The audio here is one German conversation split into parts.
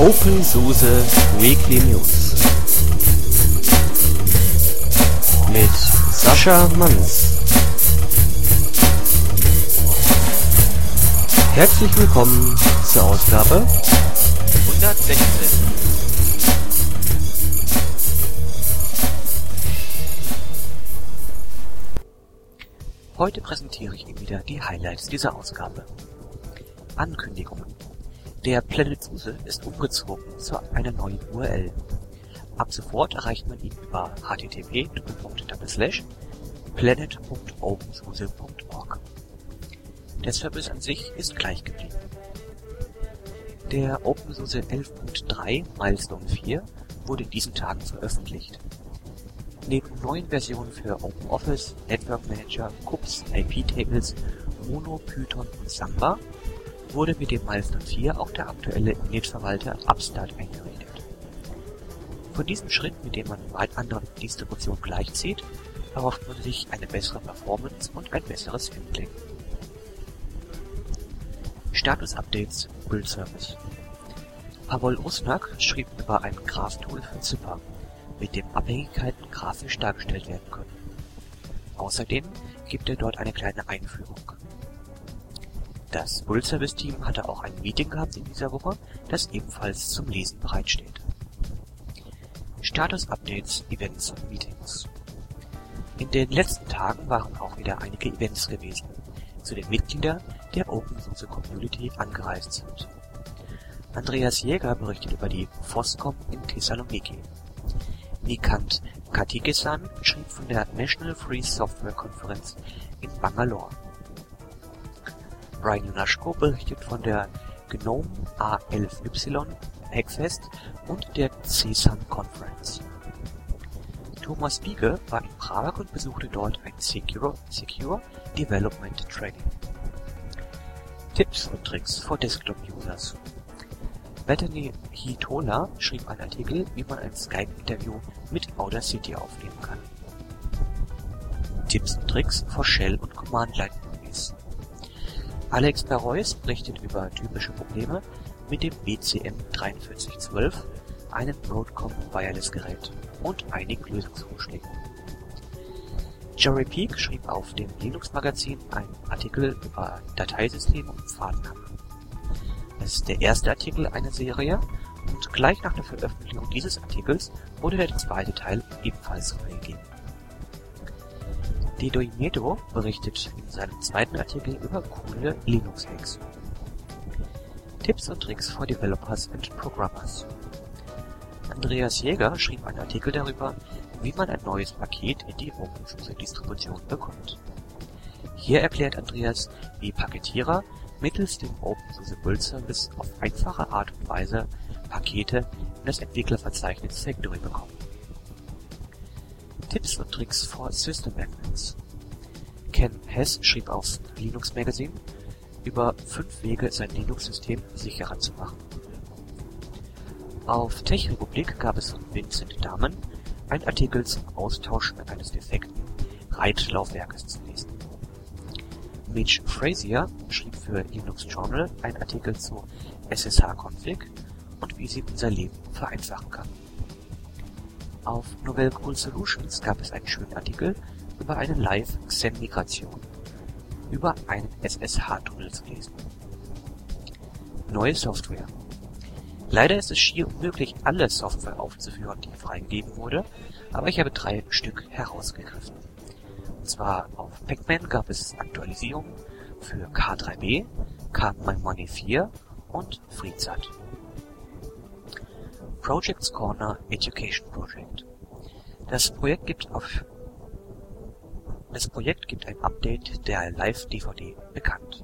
OpenSUSE Weekly News mit Sascha Manns. Herzlich willkommen zur Ausgabe 116. Heute präsentiere ich Ihnen wieder die Highlights dieser Ausgabe. Ankündigungen. Der PlanetSUSE ist umgezogen zu einer neuen URL. Ab sofort erreicht man ihn über http://planet.opensuse.org. Der Service an sich ist gleich geblieben. Der OpenSUSE 11.3 Milestone 4 wurde in diesen Tagen veröffentlicht. Neben neuen Versionen für OpenOffice, Network Manager, CUPS, IP-Tables, Mono, Python und Samba wurde mit dem Milestone 4 auch der aktuelle Init-Verwalter Upstart eingerichtet. Von diesem Schritt, mit dem man weit anderen Distributionen gleichzieht, erhofft man sich eine bessere Performance und ein besseres Handling. Status-Updates Build Service. Pawol Rusnak schrieb über ein Graph-Tool für Zypper, mit dem Abhängigkeiten grafisch dargestellt werden können. Außerdem gibt er dort eine kleine Einführung. Das Build Service Team hatte auch ein Meeting gehabt in dieser Woche, das ebenfalls zum Lesen bereitsteht. Status Updates, Events und Meetings. In den letzten Tagen waren auch wieder einige Events gewesen, zu denen Mitglieder der OpenSUSE Community angereist sind. Andreas Jäger berichtet über die FOSSCOM in Thessaloniki. Nikant Katikesan schrieb von der National Free Software Conference in Bangalore. Brian Jonaschko berichtet von der GNOME A11Y Hackfest und der CSUN Conference. Thomas Biege war in Prag und besuchte dort ein Secure Development Training. Tipps und Tricks for Desktop-Users. Bethany Hitola schrieb einen Artikel, wie man ein Skype-Interview mit Audacity aufnehmen kann. Tipps und Tricks for Shell- und Command-Line-Movies. Alex Barrois berichtet über typische Probleme mit dem BCM4312, einem Broadcom Wireless-Gerät, und einigen Lösungsvorschlägen. Jerry Peak schrieb auf dem Linux-Magazin einen Artikel über Dateisysteme und Pfadnamen. Es ist der erste Artikel einer Serie und gleich nach der Veröffentlichung dieses Artikels wurde der zweite Teil ebenfalls freigegeben. Dedoimedo berichtet in seinem zweiten Artikel über coole Linux-Hacks. Tipps und Tricks for Developers and Programmers. Andreas Jäger schrieb einen Artikel darüber, wie man ein neues Paket in die OpenSUSE-Distribution bekommt. Hier erklärt Andreas, wie Paketierer mittels dem OpenSUSE Build Service auf einfache Art und Weise Pakete in das Entwicklerverzeichnis Factory bekommen. Tipps und Tricks for System Admins. Ken Hess schrieb auf Linux Magazine über 5 Wege, sein Linux-System sicherer zu machen. Auf TechRepublik gab es von Vincent Dahmen einen Artikel zum Austauschen eines defekten RAID-Laufwerkes zu lesen. Mitch Frazier schrieb für Linux Journal einen Artikel zu SSH-Config und wie sie unser Leben vereinfachen kann. Auf Novell Cool Solutions gab es einen schönen Artikel über eine Live-Xen-Migration über einen SSH-Tunnel zu lesen. Neue Software. Leider ist es schier unmöglich, alle Software aufzuführen, die freigegeben wurde, aber ich habe 3 Stück herausgegriffen. Und zwar auf Pacman gab es Aktualisierungen für K3B, KMyMoney 4 und FreeZat. Projects Corner Education Project. Das Projekt gibt ein Update der Live-DVD bekannt.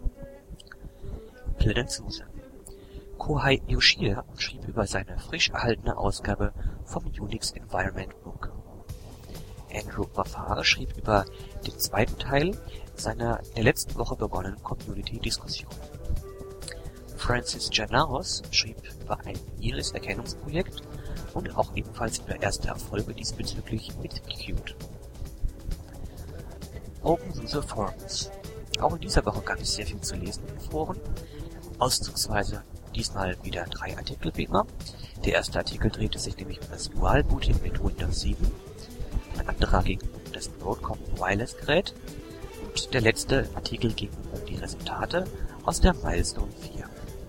PlanetSUSE. Kohei Yoshida schrieb über seine frisch erhaltene Ausgabe vom Unix Environment Book. Andrew Wafare schrieb über den zweiten Teil seiner in der letzten Woche begonnenen Community-Diskussion. Francis Janaros schrieb über ein Iris-Erkennungsprojekt und auch ebenfalls über erste Erfolge diesbezüglich mit Qt. OpenSUSE Forums. Auch in dieser Woche gab es sehr viel zu lesen in den Foren, auszugsweise diesmal wieder 3 Artikel wie immer. Der erste Artikel drehte sich nämlich um das Dual-Booting mit Windows 7. Ein anderer ging um das Broadcom Wireless Gerät. Und der letzte Artikel ging um die Resultate aus der Milestone 4.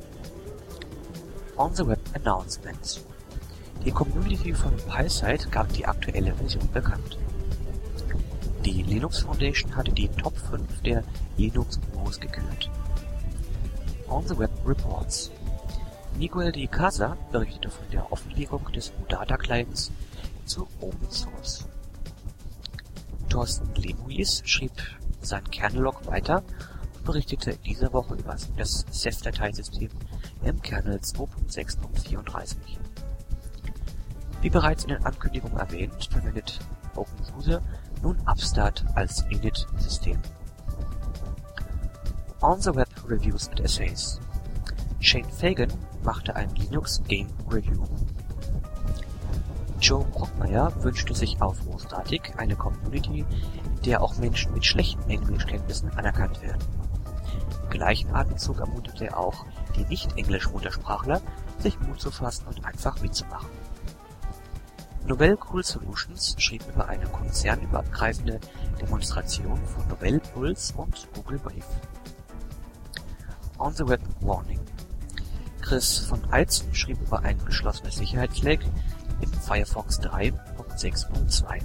On the Web Announcements. Die Community von PySide gab die aktuelle Version bekannt. Die Linux Foundation hatte die Top 5 der Linux-Gurus gekürt. On the Web Reports. Miguel de Casa berichtete von der Offenlegung des UData Clients zu Open Source. Thorsten Lemuis schrieb sein Kernel-Log weiter und berichtete in dieser Woche über das Ceph-Dateisystem im Kernel 2.6.34. Wie bereits in den Ankündigungen erwähnt, verwendet OpenSUSE nun Upstart als Init-System. On the Web Reviews and Essays. Shane Fagan machte ein Linux Game Review. Joe Brockmeier wünschte sich aufrufsartig eine Community, in der auch Menschen mit schlechten Englischkenntnissen anerkannt werden. Im gleichen Atemzug ermunterte er auch die Nicht-Englisch-Muttersprachler, sich Mut zu fassen und einfach mitzumachen. Novell Cool Solutions schrieb über eine konzernübergreifende Demonstration von Novell Pulse und Google Wave. On the Web Warning. Chris von Eitzen schrieb über ein geschlossenes Sicherheitsleck im Firefox 3.6.2.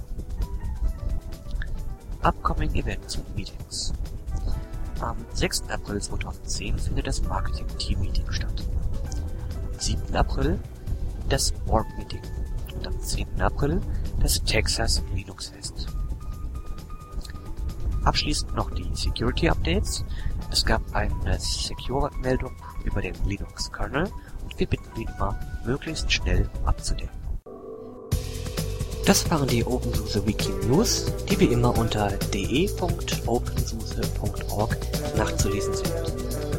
Upcoming Events und Meetings. Am 6. April 2010 findet das Marketing Team Meeting statt. Am 7. April das Warp Meeting und am 10. April das Texas Linux Fest. Abschließend noch die Security Updates. Es gab eine Secure-Meldung über den Linux-Kernel und wir bitten wie immer, möglichst schnell abzudaten. Das waren die OpenSUSE Wiki News, die wie immer unter de.opensuse.org nachzulesen sind.